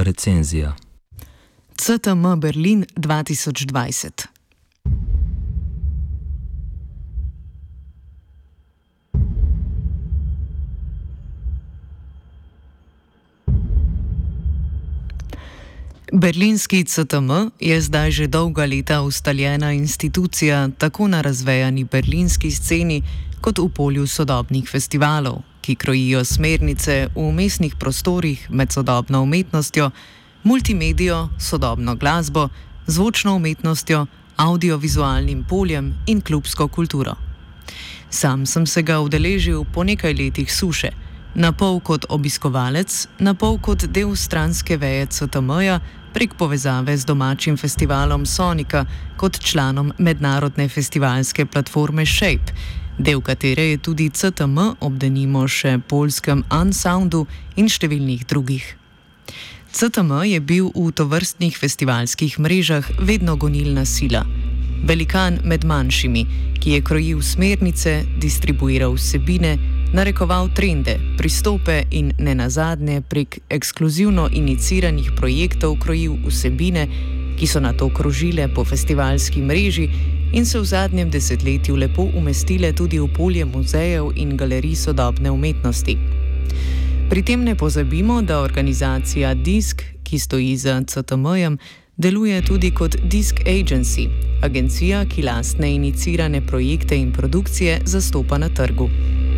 recenzija. CTM Berlin 2020. Berlinski CTM je zdaj že dolga leta ustaljena institucija tako na razvejani berlinski sceni kot v polju sodobnih festivalov, ki krojijo smernice v umestnih prostorih med sodobno umetnostjo, multimedijo, sodobno glasbo, zvočno umetnostjo, audiovizualnim poljem in klubsko kulturo. Sam sem se ga udeležil po nekaj letih suše, na pol kot obiskovalec, na pol kot del stranske veje CTM-ja prek povezave z domačim festivalom Sonika kot članom mednarodne festivalske platforme Shape, del katere je tudi CTM ob denimo še poljskem Unsoundu in številnih drugih. CTM je bil v tovrstnih festivalskih mrežah vedno gonilna sila, velikan med manjšimi, ki je krojil smernice, distribuiral vsebine, narekoval trende, pristope in nenazadnje prek ekskluzivno iniciranih projektov krojil vsebine, ki so nato krožile po festivalski mreži in se v zadnjem desetletju lepo umestile tudi v polje muzejev in galerij sodobne umetnosti. Pri tem ne pozabimo, da organizacija DISC, ki stoji za CTM-jem, deluje tudi kot DISC Agency, agencija, ki lastne inicirane projekte in produkcije zastopa na trgu.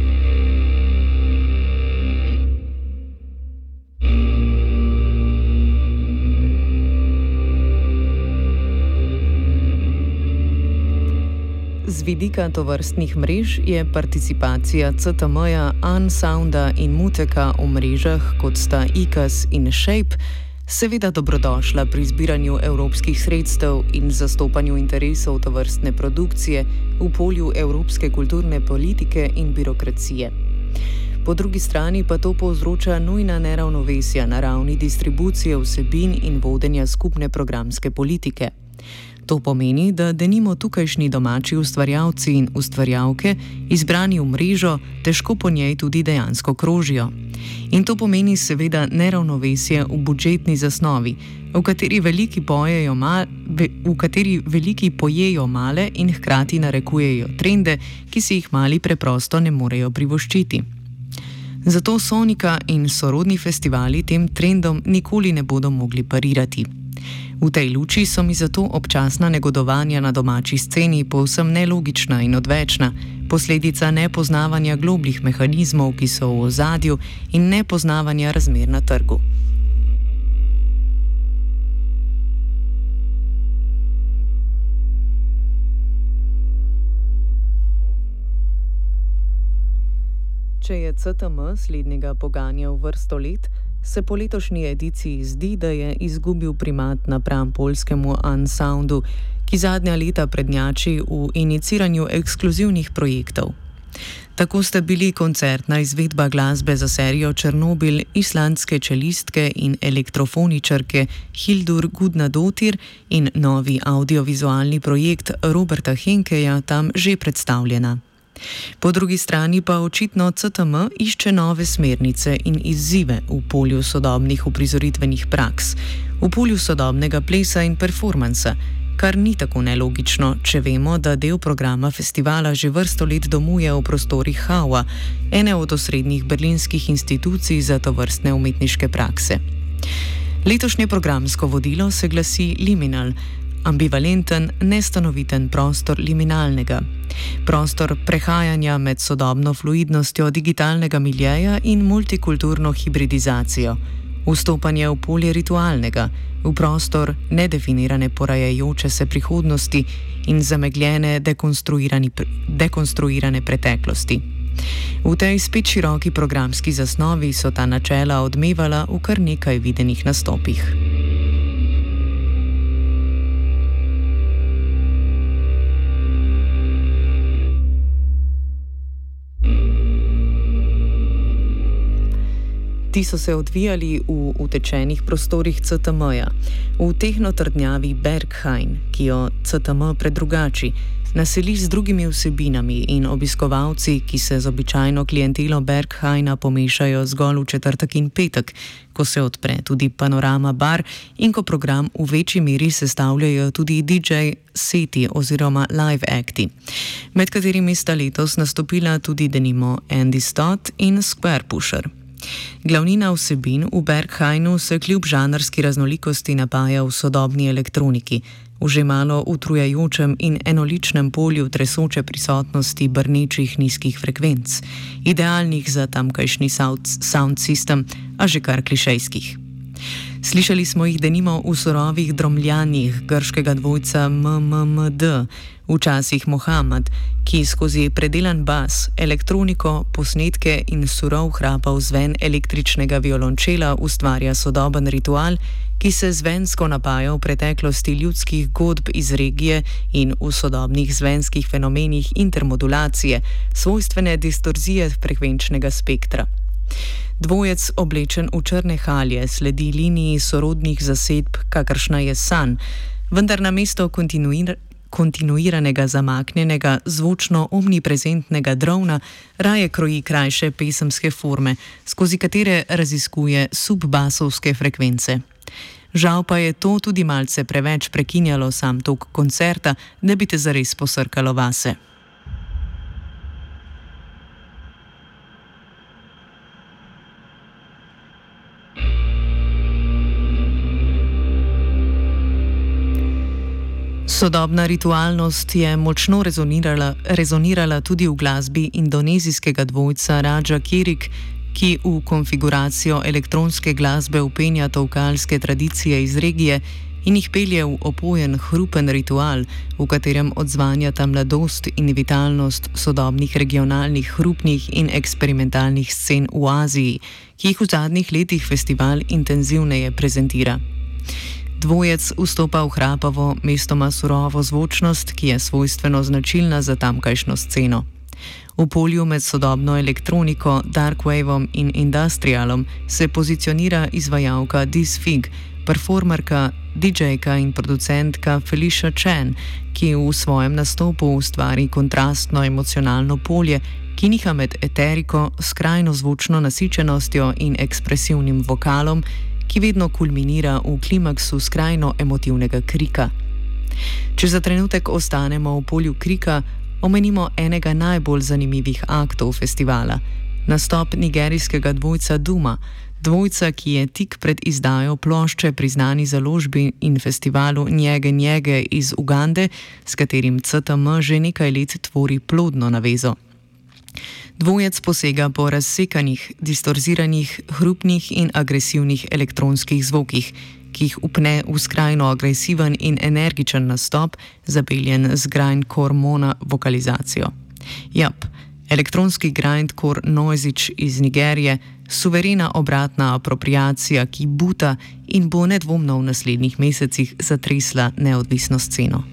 Z vidika tovrstnih mrež je participacija CTM-ja, Unsounda in Muteka v mrežah, kot sta ICAS in Shape, seveda dobrodošla pri zbiranju evropskih sredstev in zastopanju interesov tovrstne produkcije v polju evropske kulturne politike in birokracije. Po drugi strani pa to povzroča nujna neravnovesja na ravni distribucije vsebin in vodenja skupne programske politike. To pomeni, da denimo tukajšnji domači ustvarjalci in ustvarjalke, izbrani v mrežo, težko po njej tudi dejansko krožijo. In to pomeni seveda neravnovesje v budžetni zasnovi, v kateri veliki pojejo male in hkrati narekujejo trende, ki si jih mali preprosto ne morejo privoščiti. Zato Sonika in sorodni festivali tem trendom nikoli ne bodo mogli parirati. V tej luči so mi zato občasna negodovanja na domači sceni povsem nelogična in odvečna, posledica nepoznavanja globljih mehanizmov, ki so v ozadju, in nepoznavanja razmer na trgu. Če je CTM slednjega poganjal vrsto let, se po letošnji ediciji zdi, da je izgubil primat napram poljskemu Unsoundu, ki zadnja leta prednjači v iniciranju ekskluzivnih projektov. Tako sta bili koncertna izvedba glasbe za serijo Černobil islandske čelistke in elektrofoničarke Hildur Gudnadóttir in novi audiovizualni projekt Roberta Henkeja tam že predstavljena. Po drugi strani pa očitno CTM išče nove smernice in izzive v polju sodobnih uprizoritvenih praks, v polju sodobnega plesa in performansa, kar ni tako nelogično, če vemo, da del programa festivala že vrsto let domuje v prostorih HAU-a, ene od osrednjih berlinskih institucij za tovrstne umetniške prakse. Letošnje programsko vodilo se glasi Liminal, ambivalenten, nestanoviten prostor liminalnega. Prostor prehajanja med sodobno fluidnostjo digitalnega miljeja in multikulturno hibridizacijo. Vstopanje v polje ritualnega, v prostor nedefinirane porajajoče se prihodnosti in zamegljene dekonstruirane preteklosti. V tej spet široki programski zasnovi so ta načela odmevala v kar nekaj videnih nastopih. Ti so se odvijali v utečenih prostorih CTM-ja, v tehnotrdnjavi Berghain, ki jo CTM predrugači, naseli z drugimi vsebinami in obiskovalci, ki se z običajno klientelo Berghaina pomešajo zgolj v četrtek in petek, ko se odpre tudi Panorama bar in ko program v večji meri sestavljajo tudi DJ seti oziroma live acti, med katerimi sta letos nastopila tudi denimo Andy Stott in Square Pusher. Glavnina vsebin v Berghainu se kljub žanrski raznolikosti napaja v sodobni elektroniki, v že malo utrujajočem in enoličnem polju tresoče prisotnosti brnečih nizkih frekvenc, idealnih za tamkajšnji sound system, a že kar klišejskih. Slišali smo jih denimo v surovih dromljanjih grškega dvojca MMMD, včasih Mohammed, ki skozi predelan bas, elektroniko, posnetke in surov hrapav zven električnega violončela ustvarja sodoben ritual, ki se zvensko napaja v preteklosti ljudskih godb iz regije in v sodobnih zvenskih fenomenih intermodulacije, svojstvene distorzije frekvenčnega spektra. Dvojec, oblečen v črne halje, sledi liniji sorodnih zasedb, kakršna je san, vendar namesto kontinuiranega zamaknjenega, zvočno omniprezentnega drona raje kroji krajše pesemske forme, skozi katere raziskuje subbasovske frekvence. Žal pa je to tudi malce preveč prekinjalo sam tok koncerta, da bi te zares posrkalo vase. Sodobna ritualnost je močno rezonirala tudi v glasbi indonezijskega dvojca Raja Kirik, ki v konfiguracijo elektronske glasbe vpenja tovkalske tradicije iz regije in jih pelje v opojen, hrupen ritual, v katerem odzvanjata mladost in vitalnost sodobnih regionalnih, hrupnih in eksperimentalnih scen v Aziji, ki jih v zadnjih letih festival intenzivneje prezentira. Dvojec vstopa v hrapavo, mestoma surovo zvočnost, ki je svojstveno značilna za tamkajšnjo sceno. V polju med sodobno elektroniko, darkwaveom in industrialom se pozicionira izvajalka Disfig, performerka, DJ-ka in producentka Felicia Chen, ki v svojem nastopu ustvari kontrastno emocionalno polje, ki niha med eteriko, skrajno zvočno nasičenostjo in ekspresivnim vokalom, ki vedno kulminira v klimaksu skrajno emotivnega krika. Če za trenutek ostanemo v polju krika, omenimo enega najbolj zanimivih aktov festivala, nastop nigerijskega dvojca Duma, dvojca, ki je tik pred izdajo plošče priznani založbi in festivalu Njege Njege iz Ugande, s katerim CTM že nekaj let tvori plodno navezo. Dvojec posega po razsekanih, distorziranih, hrupnih in agresivnih elektronskih zvokih, ki jih upne v skrajno agresiven in energičen nastop, zapeljen z grindcore mono vokalizacijo. Jap, elektronski grindcore noizič iz Nigerije, suverena obratna apropriacija, ki buta in bo nedvomno v naslednjih mesecih zatresla neodvisno sceno.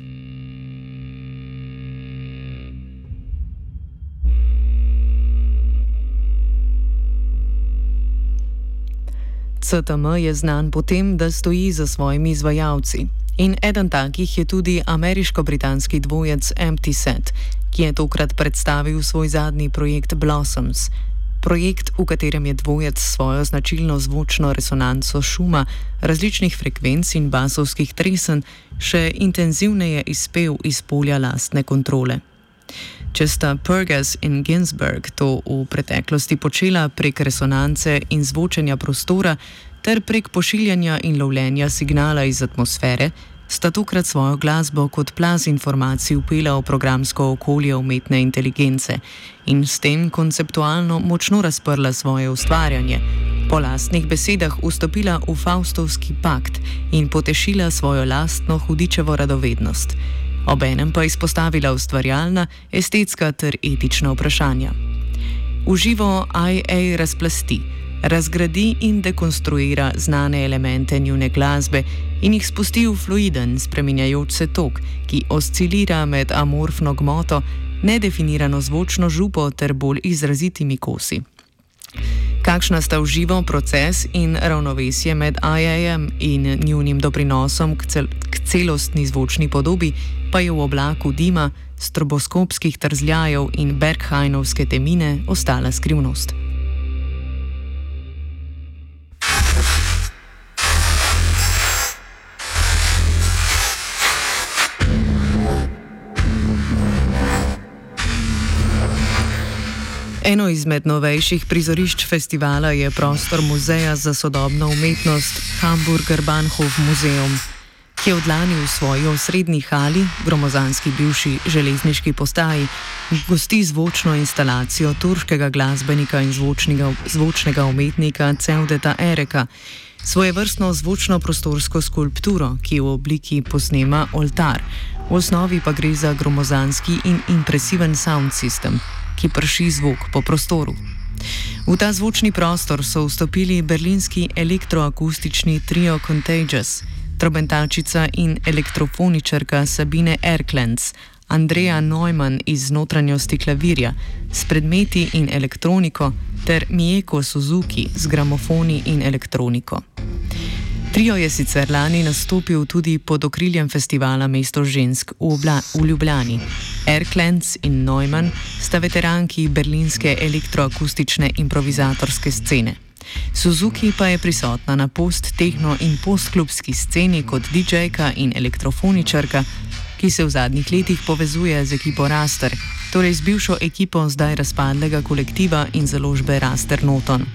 CTM je znan po tem, da stoji za svojimi izvajalci. In eden takih je tudi ameriško-britanski dvojec Empty Set, ki je tokrat predstavil svoj zadnji projekt Blossoms. Projekt, v katerem je dvojec svojo značilno zvočno resonanco šuma, različnih frekvenc in basovskih tresen še intenzivneje izpel iz polja lastne kontrole. Če sta Purgas in Ginsberg to v preteklosti počela prek resonance in zvočenja prostora ter prek pošiljanja in lovljenja signala iz atmosfere, sta tokrat svojo glasbo kot plaz informacij vpela v programsko okolje umetne inteligence in s tem konceptualno močno razprla svoje ustvarjanje, po lastnih besedah vstopila v faustovski pakt in potešila svojo lastno hudičevo radovednost. Obenem pa izpostavila ustvarjalna, estetska ter etična vprašanja. V živo IA razplasti, razgradi in dekonstruira znane elemente njune glasbe in jih spusti v fluiden, spreminjajoč se tok, ki oscilira med amorfno gmoto, nedefinirano zvočno župo ter bolj izrazitimi kosi. Kakšna sta v živo proces in ravnovesje med IA-jem in njunim doprinosom k celostni zvočni podobi pa je v oblaku dima, stroboskopskih trzljajev in Berghajinovske temine ostala skrivnost. Eno izmed novejših prizorišč festivala je prostor Muzeja za sodobno umetnost Hamburger Bahnhof Museum, ki je od lani v svoji osrednji hali, gromozanski bivši železniški postaji, gosti zvočno instalacijo turškega glasbenika in zvočnega umetnika Cevdeta Ereka, svojevrstno zvočno prostorsko skulpturo, ki v obliki posnema oltar. V osnovi pa gre za gromozanski in impresiven sound system, ki prši zvok po prostoru. V ta zvočni prostor so vstopili berlinski elektroakustični trio Contagious, trobentačica in elektrofoničarka Sabine Erklenz, Andrea Neumann iz notranjosti klavirja, s predmeti in elektroniko, ter Mieko Suzuki z gramofoni in elektroniko. Trio je sicer lani nastopil tudi pod okriljem festivala Mesto žensk v Ljubljani. Erklenz in Neumann sta veteranki berlinske elektroakustične improvizatorske scene. Suzuki pa je prisotna na post-tehno in postklubski sceni kot DJ-ka in elektrofoničarka, ki se v zadnjih letih povezuje z ekipo Raster, torej z bivšo ekipo zdaj razpadlega kolektiva in založbe Raster Noton.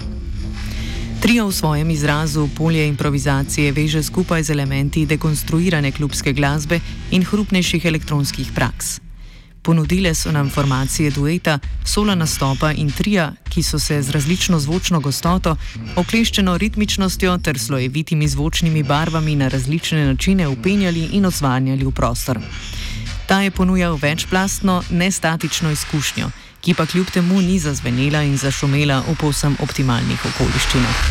Trio v svojem izrazu polje improvizacije veže skupaj z elementi dekonstruirane klubske glasbe in hrupnejših elektronskih praks. Ponudile so nam formacije dueta, sola nastopa in tria, ki so se z različno zvočno gostoto, okleščeno ritmičnostjo ter slojevitimi zvočnimi barvami na različne načine upenjali in odzvanjali v prostor. Ta je ponujal večplastno, nestatično izkušnjo, ki pa kljub temu ni zazvenela in zašumela v povsem optimalnih okoliščinah.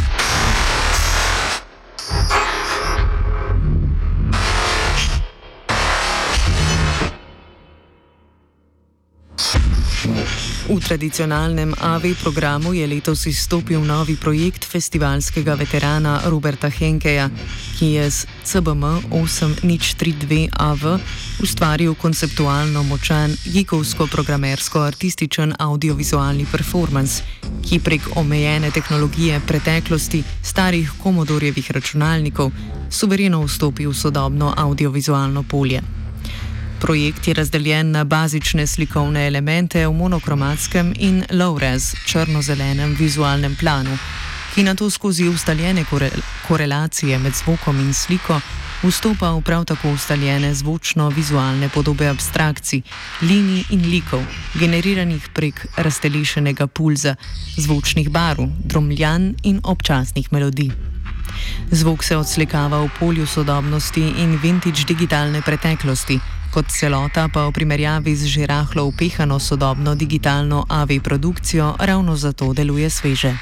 V tradicionalnem AV programu je letos izstopil novi projekt festivalskega veterana Roberta Henkeja, ki je z CBM 8032AV ustvaril konceptualno močan, geekovsko-programersko-artističen audiovizualni performance, ki prek omejene tehnologije preteklosti starih Commodorjevih računalnikov suvereno vstopi v sodobno audiovizualno polje. Projekt je razdeljen na bazične slikovne elemente v monokromatskem in low-res črno-zelenem vizualnem planu, ki nato skozi ustaljene korelacije med zvokom in sliko vstopa v prav tako ustaljene zvočno-vizualne podobe abstrakcij, linij in likov, generiranih prek raztelešenega pulza, zvočnih barv, dromljan in občasnih melodij. Zvok se odslikava v polju sodobnosti in vintage digitalne preteklosti, kot celota pa v primerjavi z že rahlo upehano sodobno digitalno AV produkcijo ravno zato deluje sveže.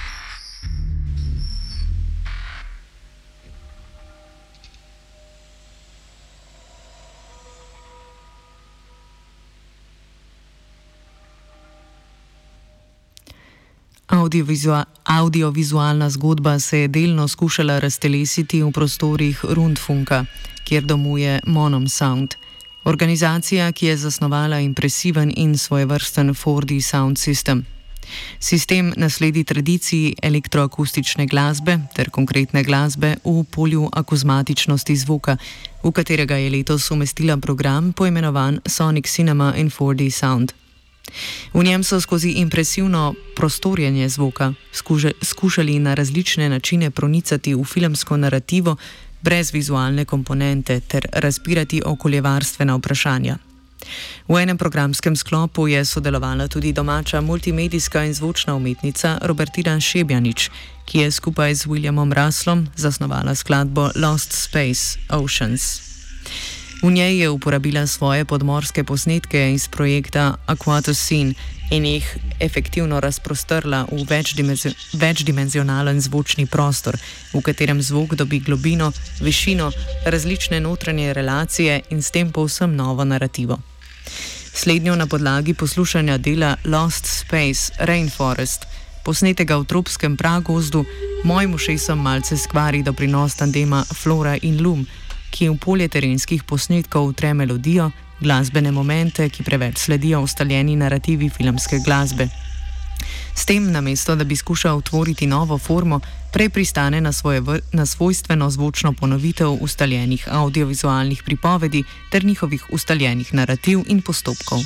Audiovizualna zgodba se je delno skušala raztelesiti v prostorih Rundfunka, kjer domuje Monom Sound, organizacija, ki je zasnovala impresiven in svojevrsten 4D sound system. Sistem nasledi tradiciji elektroakustične glasbe ter konkretne glasbe v polju akuzmatičnosti zvoka, v katerega je letos umestila program poimenovan Sonic Cinema in 4D Sound. V njem so skozi impresivno prostorjenje zvoka skušali na različne načine pronicati v filmsko narativo brez vizualne komponente ter razpirati okoljevarstvena vprašanja. V enem programskem sklopu je sodelovala tudi domača multimedijska in zvočna umetnica Robertina Šebjanič, ki je skupaj z Williamom Russellom zasnovala skladbo Lost Space Oceans. V njej je uporabila svoje podmorske posnetke iz projekta Aquatocene in jih efektivno razprostrla v večdimenzionalen zvočni prostor, v katerem zvok dobi globino, višino, različne notranje relacije in s tem povsem novo narativo. Slednjo na podlagi poslušanja dela Lost Space Rainforest, posnetega v tropskem pragozdu, mojim ušesom malce skvari doprinos tandema Flora in Lum, ki v polje terenskih posnetkov vtre melodijo, glasbene momente, ki preveč sledijo ustaljeni narativi filmske glasbe. S tem, namesto da bi skušal utvoriti novo formo, prej pristane na svojstveno zvočno ponovitev ustaljenih audiovizualnih pripovedi ter njihovih ustaljenih narativ in postopkov.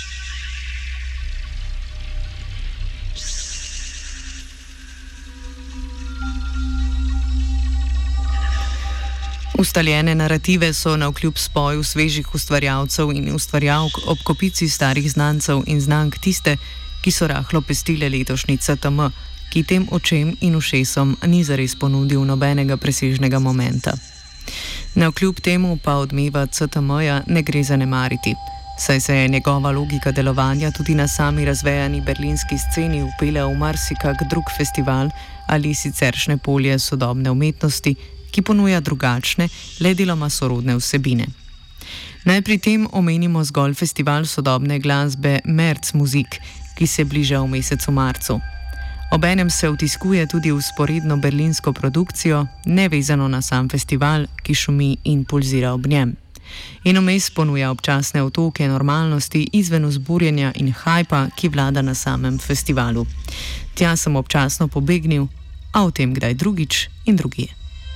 Ustaljene narative so navkljub spoju svežih ustvarjalcev in ustvarjalk ob kopici starih znancev in znank tiste, ki so rahlo pestile letošnji CTM, ki tem očem in ušesom ni zares ponudil nobenega presežnega momenta. Navkljub temu pa odmeva CTM-ja ne gre zanemariti, saj se je njegova logika delovanja tudi na sami razvejani berlinski sceni vpela v marsikak drug festival ali siceršnje polje sodobne umetnosti, ki ponuja drugačne, le deloma sorodne vsebine. Naj pri tem omenimo zgolj festival sodobne glasbe März Musik, ki se bliža v mesecu marcu. Obenem se vtiskuje tudi vzporedno berlinsko produkcijo, nevezano na sam festival, ki šumi in pulzira ob njem. In vmes ponuja občasne otoke normalnosti izven vzburjenja in hajpa, ki vlada na samem festivalu. Tja sem občasno pobegnil, a o tem kdaj drugič in drugje.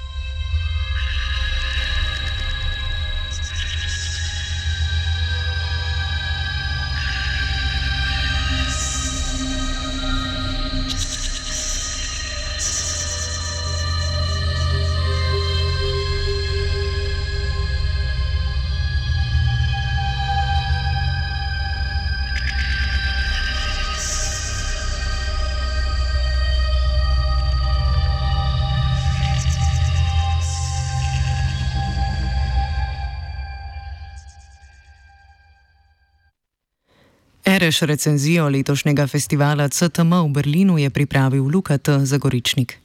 Ereš recenzijo letošnjega festivala CTM v Berlinu je pripravil Luka T. Zagoričnik.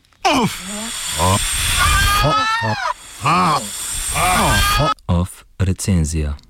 Off recenzija.